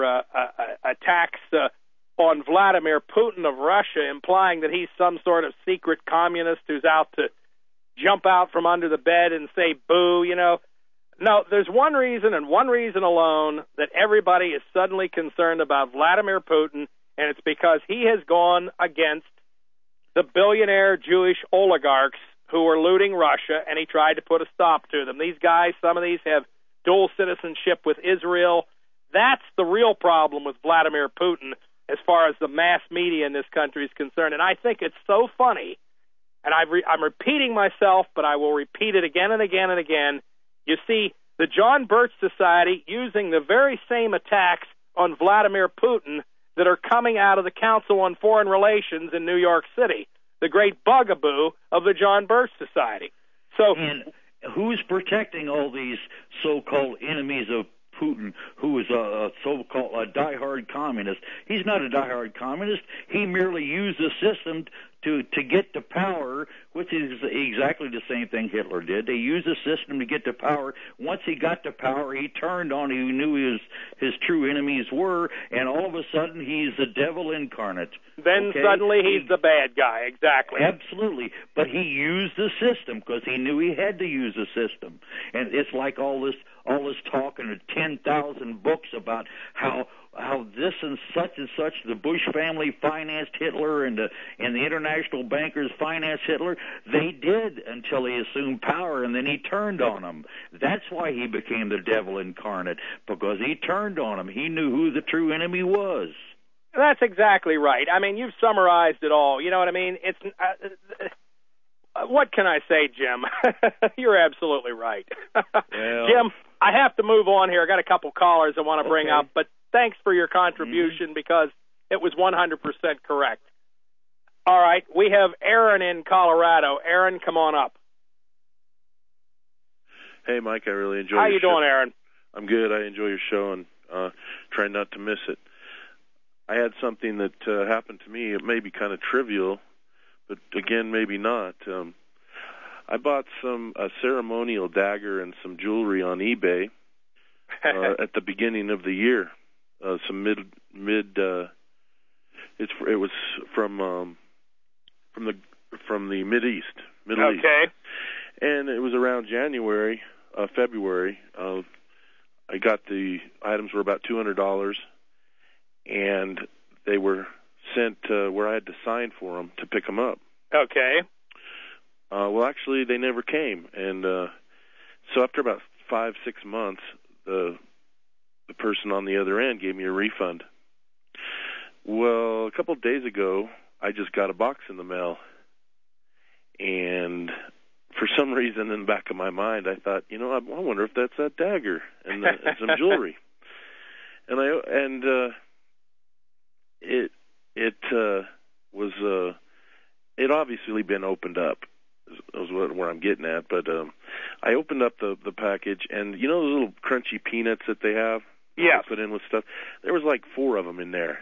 attacks on Vladimir Putin of Russia, implying that he's some sort of secret communist who's out to jump out from under the bed and say boo, No, there's one reason and one reason alone that everybody is suddenly concerned about Vladimir Putin, and it's because he has gone against the billionaire Jewish oligarchs who are looting Russia, and he tried to put a stop to them. These guys, some of these have dual citizenship with Israel. That's the real problem with Vladimir Putin as far as the mass media in this country is concerned. And I think it's so funny, and I'm repeating myself, but I will repeat it again and again and again. You see, the John Birch Society using the very same attacks on Vladimir Putin that are coming out of the Council on Foreign Relations in New York City, the great bugaboo of the John Birch Society. And who's protecting all these so-called enemies of Putin, who is a so-called a diehard communist? He's not a diehard communist. He merely used the system to get to power, which is exactly the same thing Hitler did. They used the system to get to power. Once he got to power, he turned on who knew his true enemies were, and all of a sudden he's the devil incarnate. Then suddenly he's the bad guy, exactly. Absolutely. But he used the system because he knew he had to use the system. And it's like all this talk and 10,000 books about how this and such, the Bush family financed Hitler and the international bankers financed Hitler. They did until he assumed power, and then he turned on them. That's why he became the devil incarnate, because he turned on them. He knew who the true enemy was. That's exactly right. I mean, you've summarized it all. You know what I mean? It's what can I say, Jim? You're absolutely right. Jim, I have to move on here. I got a couple callers I want to bring up, but thanks for your contribution because it was 100% correct. All right, we have Aaron in Colorado. Aaron, come on up. Hey, Mike, I really enjoy How your you show. doing, Aaron? I'm good. I enjoy your show and try not to miss it. I had something that happened to me. It may be kind of trivial, but again, maybe not. I bought a ceremonial dagger and some jewelry on eBay at the beginning of the year. Some mid. It was from the Middle East. Okay. And it was around February. I got the items were about $200, and they were sent where I had to sign for them to pick them up. Okay. Well, actually, they never came, and so after about 5-6 months, the person on the other end gave me a refund. Well, a couple of days ago, I just got a box in the mail, and for some reason in the back of my mind, I thought, I wonder if that's that dagger and some jewelry. It obviously been opened up. Is where I'm getting at, but I opened up the package, and those little crunchy peanuts that they have, yeah, put in with stuff. There was like 4 of them in there.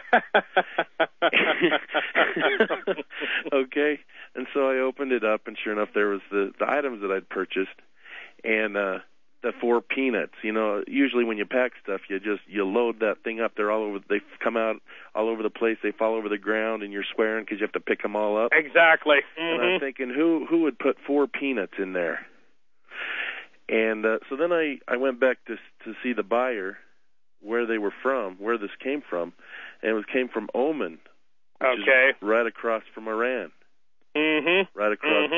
Okay, and so I opened it up, and sure enough, there was the items that I'd purchased, and the 4 peanuts. Usually when you pack stuff, you load that thing up. They're all over. They come out all over the place. They fall over the ground, and you're swearing because you have to pick them all up. Exactly. Mm-hmm. And I'm thinking, who would put 4 peanuts in there? And so then I went back to see the buyer, where they were from, where this came from, and it came from Oman, which is right across from Iran. Mm-hmm. Right across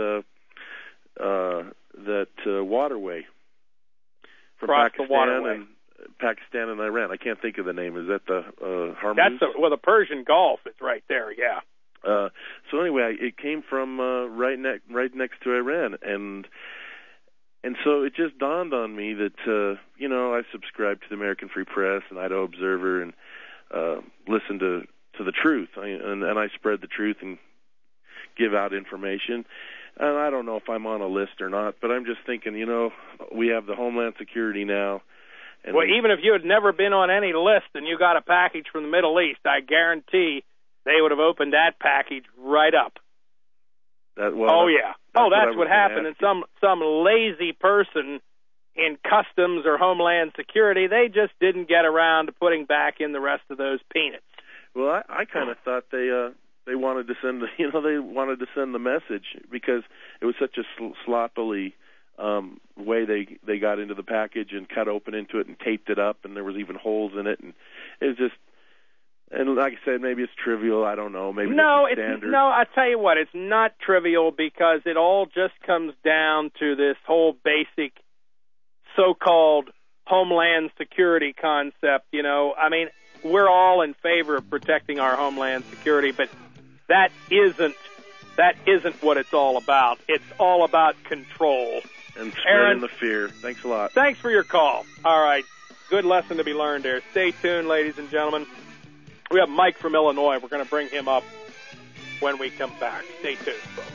that waterway. From Pakistan and Iran. I can't think of the name. Is that the Hormuz? That's the Persian Gulf. It's right there. Yeah. So anyway, it came from right next to Iran, and so it just dawned on me that I subscribe to the American Free Press and Idaho Observer and listen to the truth, and I spread the truth and give out information. And I don't know if I'm on a list or not, but I'm just thinking, we have the Homeland Security now. And well, even if you had never been on any list and you got a package from the Middle East, I guarantee they would have opened that package right up. Yeah. That's what happened. And some lazy person in Customs or Homeland Security, they just didn't get around to putting back in the rest of those peanuts. Well, I kind of thought they wanted to send the message because it was such a sloppily way they got into the package and cut open into it and taped it up, and there was even holes in it, and it was just. And like I said, maybe it's trivial. I don't know. Maybe it's standard. No, I tell you what, it's not trivial because it all just comes down to this whole basic so-called Homeland Security concept. I mean, we're all in favor of protecting our Homeland Security, but that isn't what it's all about. It's all about control. And spreading the fear. Thanks a lot. Thanks for your call. All right. Good lesson to be learned there. Stay tuned, ladies and gentlemen. We have Mike from Illinois. We're going to bring him up when we come back. Stay tuned, folks.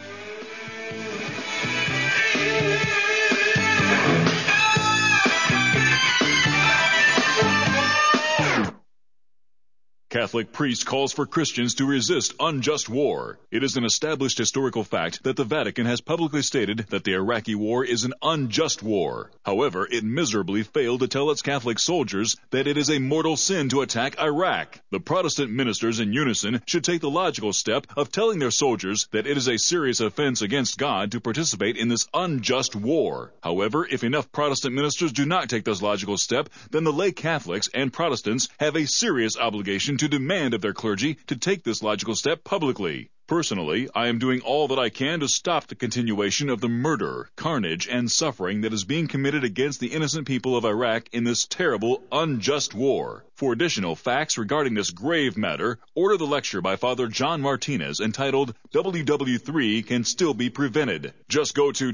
Catholic priest calls for Christians to resist unjust war. It is an established historical fact that the Vatican has publicly stated that the Iraqi war is an unjust war. However, it miserably failed to tell its Catholic soldiers that it is a mortal sin to attack Iraq. The Protestant ministers in unison should take the logical step of telling their soldiers that it is a serious offense against God to participate in this unjust war. However, if enough Protestant ministers do not take this logical step, then the lay Catholics and Protestants have a serious obligation to demand of their clergy to take this logical step publicly. Personally, I am doing all that I can to stop the continuation of the murder, carnage, and suffering that is being committed against the innocent people of Iraq in this terrible, unjust war. For additional facts regarding this grave matter, order the lecture by Father John Martinez entitled WW3 Can Still Be Prevented. Just go to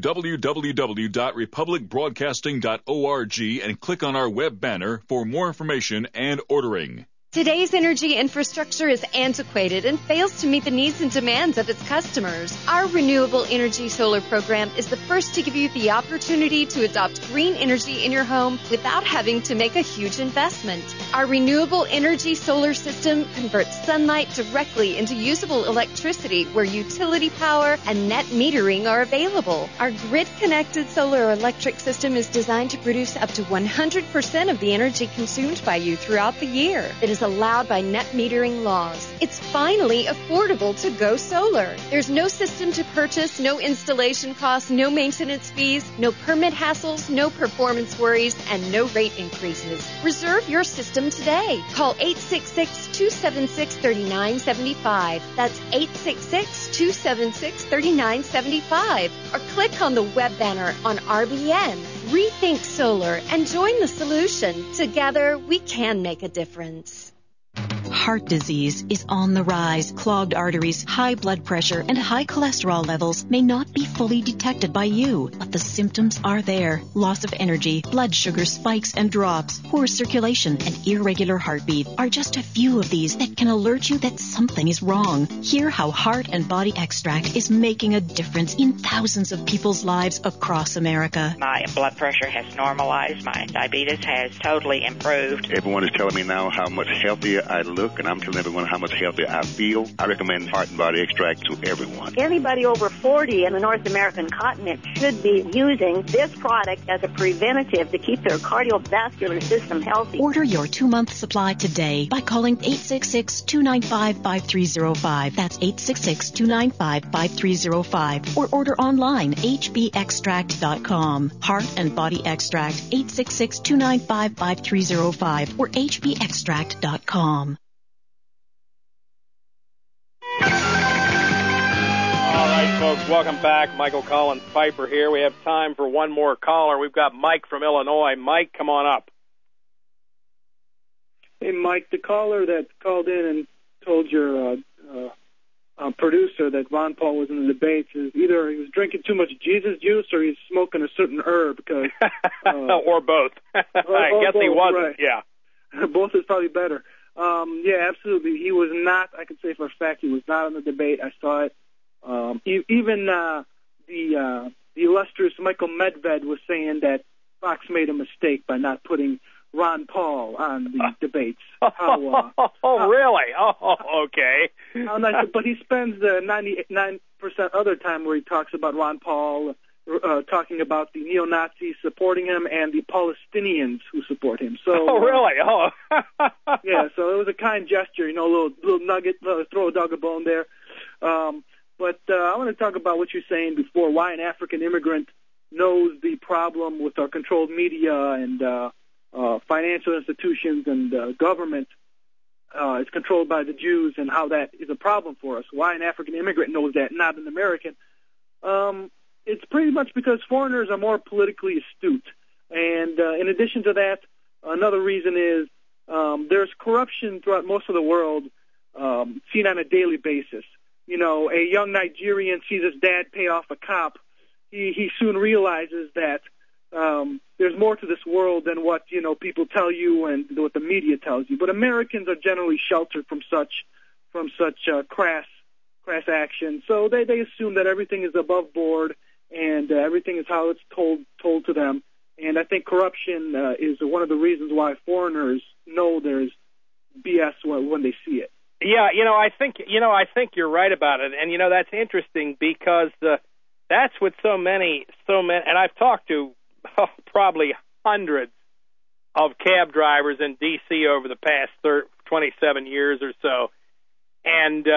www.republicbroadcasting.org and click on our web banner for more information and ordering. Today's energy infrastructure is antiquated and fails to meet the needs and demands of its customers. Our Renewable Energy Solar program is the first to give you the opportunity to adopt green energy in your home without having to make a huge investment. Our Renewable Energy Solar system converts sunlight directly into usable electricity where utility power and net metering are available. Our grid-connected solar electric system is designed to produce up to 100% of the energy consumed by you throughout the year. It is allowed by net metering laws. It's finally affordable to go solar. There's no system to purchase, no installation costs, no maintenance fees, no permit hassles, no performance worries, and no rate increases. Reserve your system today. Call 866-276-3975. That's 866-276-3975. Or click on the web banner on RBN. Rethink Solar and join the solution. Together, we can make a difference. Heart disease is on the rise. Clogged arteries, high blood pressure, and high cholesterol levels may not be fully detected by you, but the symptoms are there. Loss of energy, blood sugar spikes and drops, poor circulation, and irregular heartbeat are just a few of these that can alert you that something is wrong. Hear how Heart and Body Extract is making a difference in thousands of people's lives across America. My blood pressure has normalized. My diabetes has totally improved. Everyone is telling me now how much healthier I look, and I'm telling everyone how much healthier I feel. I recommend Heart and Body Extract to everyone. Anybody over 40 in the North American continent should be using this product as a preventative to keep their cardiovascular system healthy. Order your 2-month supply today by calling 866-295-5305. That's 866-295-5305. Or order online, hbextract.com. Heart and Body Extract, 866-295-5305 or hbextract.com. All right, folks, welcome back. Michael Collins Piper here. We have time for one more caller. We've got Mike from Illinois. Mike, come on up. Hey, Mike, the caller that called in and told your producer that Ron Paul was in the debates is either he was drinking too much Jesus juice or he's smoking a certain herb. Because, or both. I guess he wasn't, right. Yeah. Both is probably better. Yeah, absolutely. He was not, I can say for a fact, he was not on the debate. I saw it. Even the illustrious Michael Medved was saying that Fox made a mistake by not putting Ron Paul on the debates. Really? Oh, okay. How nice, but he spends 99% other time where he talks about Ron Paul, talking about the neo-Nazis supporting him and the Palestinians who support him. So, really? Oh. Yeah, so it was a kind gesture, a little nugget, throw a dog a bone there. But I want to talk about what you're saying before, why an African immigrant knows the problem with our controlled media and financial institutions and government is controlled by the Jews, and how that is a problem for us. Why an African immigrant knows that, not an American. It's pretty much because foreigners are more politically astute. And in addition to that, another reason is there's corruption throughout most of the world seen on a daily basis. A young Nigerian sees his dad pay off a cop. He soon realizes that there's more to this world than what people tell you and what the media tells you. But Americans are generally sheltered from such crass action, so they assume that everything is above board and everything is how it's told to them. And I think corruption is one of the reasons why foreigners know there's BS when they see it. Yeah, I think you're right about it, and that's interesting because that's what so many, and I've talked to probably hundreds of cab drivers in D.C. over the past 27 years or so, and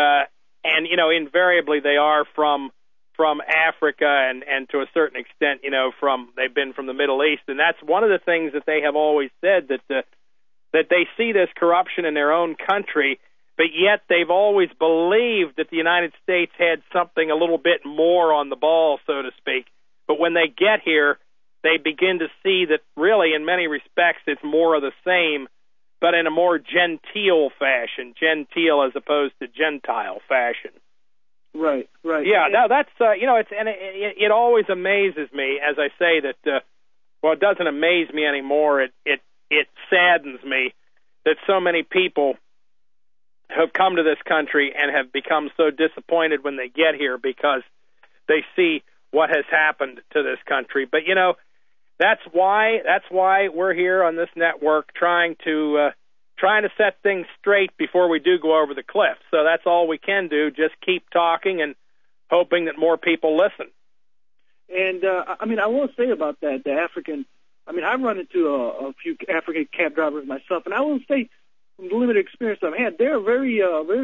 invariably they are from Africa and to a certain extent, they've been from the Middle East, and that's one of the things that they have always said, that they see this corruption in their own country, but yet they've always believed that the United States had something a little bit more on the ball, so to speak. But when they get here, they begin to see that really, in many respects, it's more of the same, but in a more genteel fashion, genteel as opposed to Gentile fashion. Right. Yeah, no, that's it always amazes me, as I say, that it doesn't amaze me anymore. It saddens me that so many people have come to this country and have become so disappointed when they get here because they see what has happened to this country. But that's why we're here on this network trying to set things straight before we do go over the cliff. So that's all we can do, just keep talking and hoping that more people listen. And I will say about that, the African, I've run into a few African cab drivers myself, and I will say, from the limited experience I've had, they're very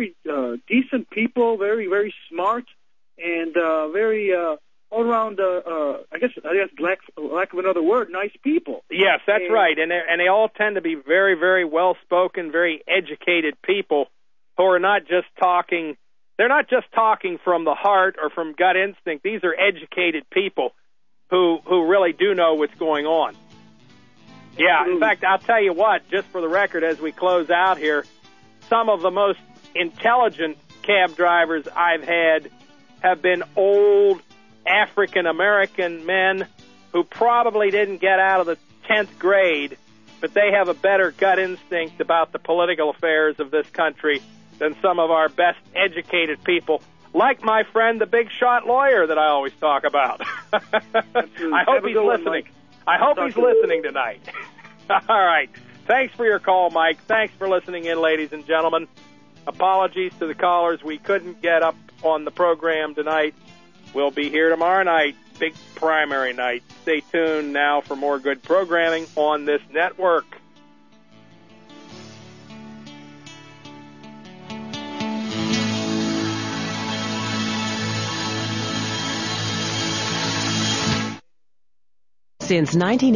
decent people, very, very smart, and very all around, I guess lack of another word, nice people. Yes, that's right, and they all tend to be very, very well spoken, very educated people who are not just talking. They're not just talking from the heart or from gut instinct. These are educated people who really do know what's going on. Yeah, in fact, I'll tell you what, just for the record, as we close out here, some of the most intelligent cab drivers I've had have been old African-American men who probably didn't get out of the 10th grade, but they have a better gut instinct about the political affairs of this country than some of our best educated people, like my friend, the big shot lawyer that I always talk about. I hope he's listening. I hope he's listening tonight. All right. Thanks for your call, Mike. Thanks for listening in, ladies and gentlemen. Apologies to the callers. We couldn't get up on the program tonight. We'll be here tomorrow night, big primary night. Stay tuned now for more good programming on this network. Since 1980.